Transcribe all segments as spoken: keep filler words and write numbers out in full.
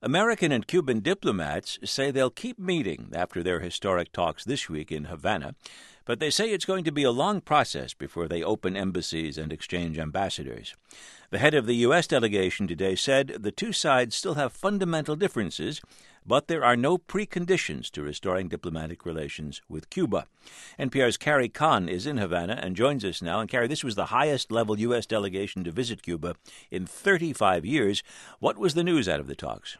American and Cuban diplomats say they'll keep meeting after their historic talks this week in Havana, but they say it's going to be a long process before they open embassies and exchange ambassadors. The head of the U S delegation today said the two sides still have fundamental differences, but there are no preconditions to restoring diplomatic relations with Cuba. N P R's Carrie Kahn is in Havana and joins us now. And Carrie, this was the highest-level U S delegation to visit Cuba in thirty-five years. What was the news out of the talks?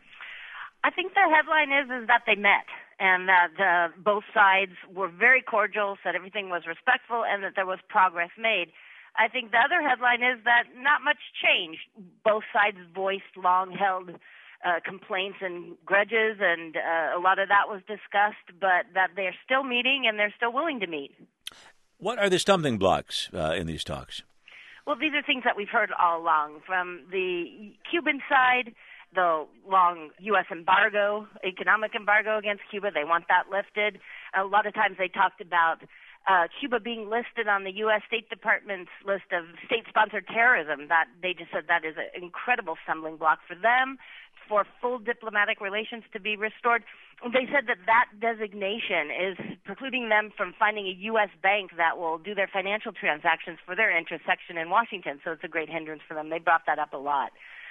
I think the headline is is that they met and that uh, both sides were very cordial, said everything was respectful, and that there was progress made. I think the other headline is that not much changed. Both sides voiced long-held uh, complaints and grudges, and uh, a lot of that was discussed, but that they're still meeting and they're still willing to meet. What are the stumbling blocks uh, in these talks? Well, these are things that we've heard all along. From the Cuban side, the long U S embargo, economic embargo against Cuba, they want that lifted. A lot of times they talked about uh, Cuba being listed on the U S State Department's list of state-sponsored terrorism. That they just said that is an incredible stumbling block for them, for full diplomatic relations to be restored. They said that that designation is precluding them from finding a U S bank that will do their financial transactions for their intersection in Washington, so it's a great hindrance for them. They brought that up a lot.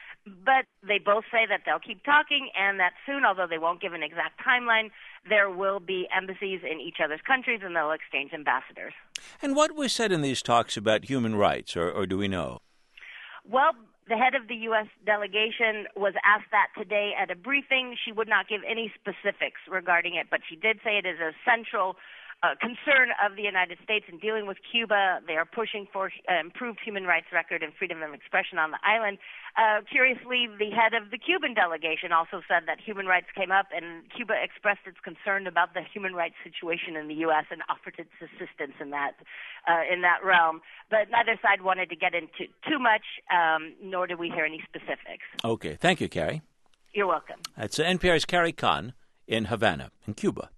But they both say that they'll keep talking and that soon, although they won't give an exact timeline, there will be embassies in each other's countries and they'll exchange ambassadors. And what was said in these talks about human rights, or, or do we know? Well, the head of the U S delegation was asked that today at a briefing. She would not give any specifics regarding it, but she did say it is a central Uh, concern of the United States in dealing with Cuba. They are pushing for uh, improved human rights record and freedom of expression on the island. Uh, curiously, the head of the Cuban delegation also said that human rights came up, and Cuba expressed its concern about the human rights situation in the U S and offered its assistance in that uh, in that realm. But neither side wanted to get into too much, um, nor did we hear any specifics. Okay. Thank you, Carrie. You're welcome. That's N P R's Carrie Kahn in Havana, in Cuba.